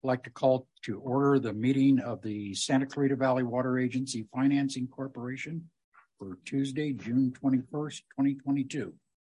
like to call to order the meeting of the Santa Clarita Valley Water Agency Financing Corporation for Tuesday, June 21st, 2022.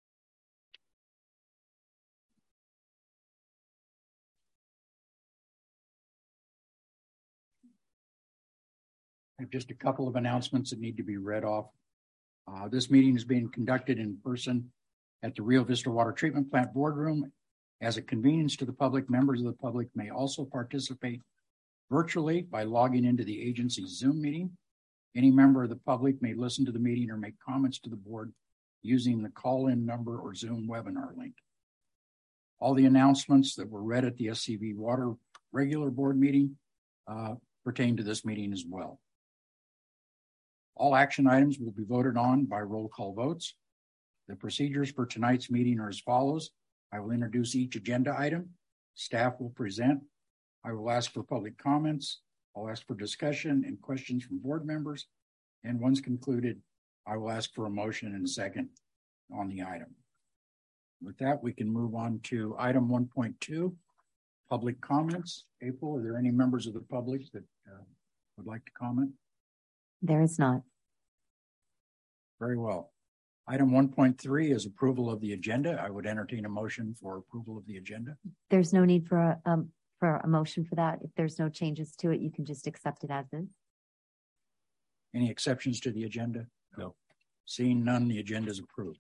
I have just a couple of announcements that need to be read off. This meeting is being conducted in person at the Rio Vista Water Treatment Plant boardroom. As a convenience to the public, members of the public may also participate virtually by logging into the agency's Zoom meeting. Any member of the public may listen to the meeting or make comments to the board using the call-in number or Zoom webinar link. All the announcements that were read at the SCV Water regular board meeting pertain to this meeting as well. All action items will be voted on by roll call votes. The procedures for tonight's meeting are as follows. I will introduce each agenda item. Staff will present. I will ask for public comments. I'll ask for discussion and questions from board members. And once concluded, I will ask for a motion and a second on the item. With that, we can move on to item 1.2, public comments. April, are there any members of the public that would like to comment? There is not. Very well. Item 1.3 is approval of the agenda. I would entertain a motion for approval of the agenda. There's no need for a motion for that. If there's no changes to it, you can just accept it as is. Any exceptions to the agenda? No. Seeing none, the agenda is approved.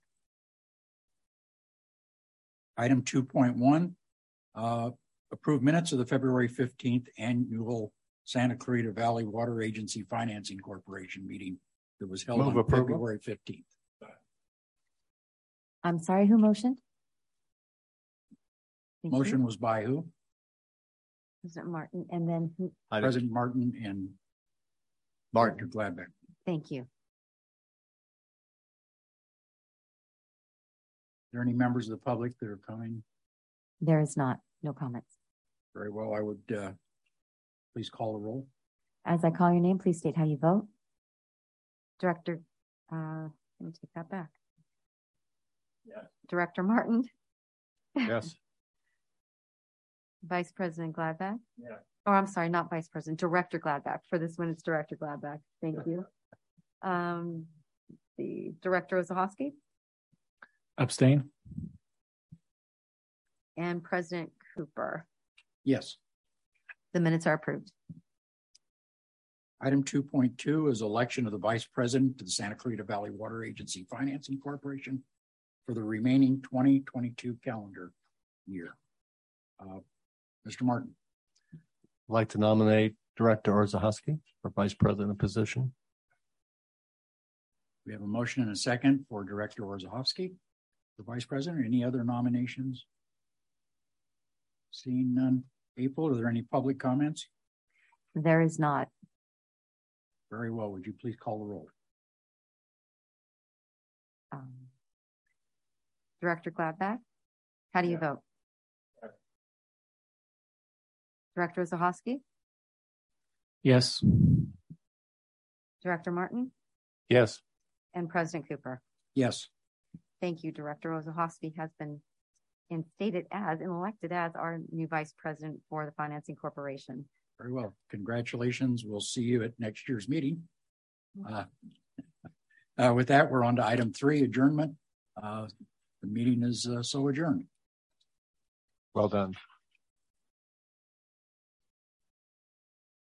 Item 2.1, approve minutes of the February 15th annual Santa Clarita Valley Water Agency Financing Corporation meeting that was held on February 15th. I'm sorry, who motioned? Motion was by who? President Martin, and then who? President Martin and Dr. Gladbeck. Thank you. Are there any members of the public that are coming? There is not. No comments. Very well. I would please call the roll. As I call your name, please state how you vote. Director, let me take that back. Yes. Director Martin. Yes. Vice President Gladbeck. Yeah. Oh, I'm sorry, not Vice President, Director Gladbeck. For this one, it's Director Gladbeck. Thank you. The Director Ozahowski. Abstain. And President Cooper. Yes. The minutes are approved. Item 2.2 is election of the Vice President to the Santa Clarita Valley Water Agency Financing Corporation for the remaining 2022 calendar year. Mr. Martin. I'd like to nominate Director Ozahowski for Vice President position. We have a motion and a second for Director Ozahowski for Vice President. Any other nominations? Seeing none. April, are there any public comments? There is not. Very well. Would you please call the roll? Director Gladbeck, how do you vote? Director Ozahowski? Yes. Director Martin? Yes. And President Cooper? Yes. Thank you. Director Ozahowski has been instated as and elected as our new Vice President for the Financing Corporation. Very well. Congratulations. We'll see you at next year's meeting. With that, we're on to item 3, adjournment. The meeting is so adjourned. Well done.